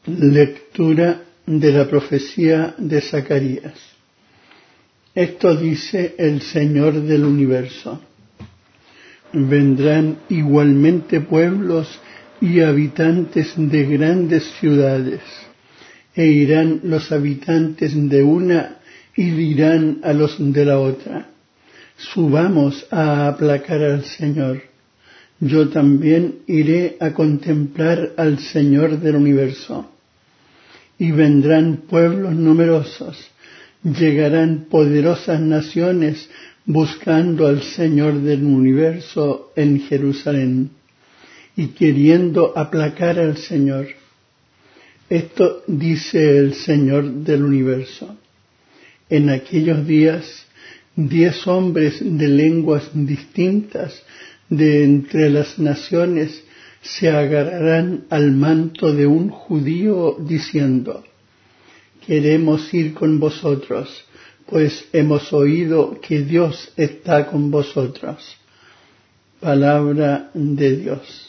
Lectura de la profecía de Zacarías. Esto dice el Señor del universo. Vendrán igualmente pueblos y habitantes de grandes ciudades, e irán los habitantes de una y dirán a los de la otra: subamos a aplacar al Señor. Yo también iré a contemplar al Señor del universo. Y vendrán pueblos numerosos, llegarán poderosas naciones buscando al Señor del universo en Jerusalén y queriendo aplacar al Señor. Esto dice el Señor del universo. En aquellos días, 10 hombres de lenguas distintas de entre las naciones se agarrarán al manto de un judío diciendo: queremos ir con vosotros, pues hemos oído que Dios está con vosotros. Palabra de Dios.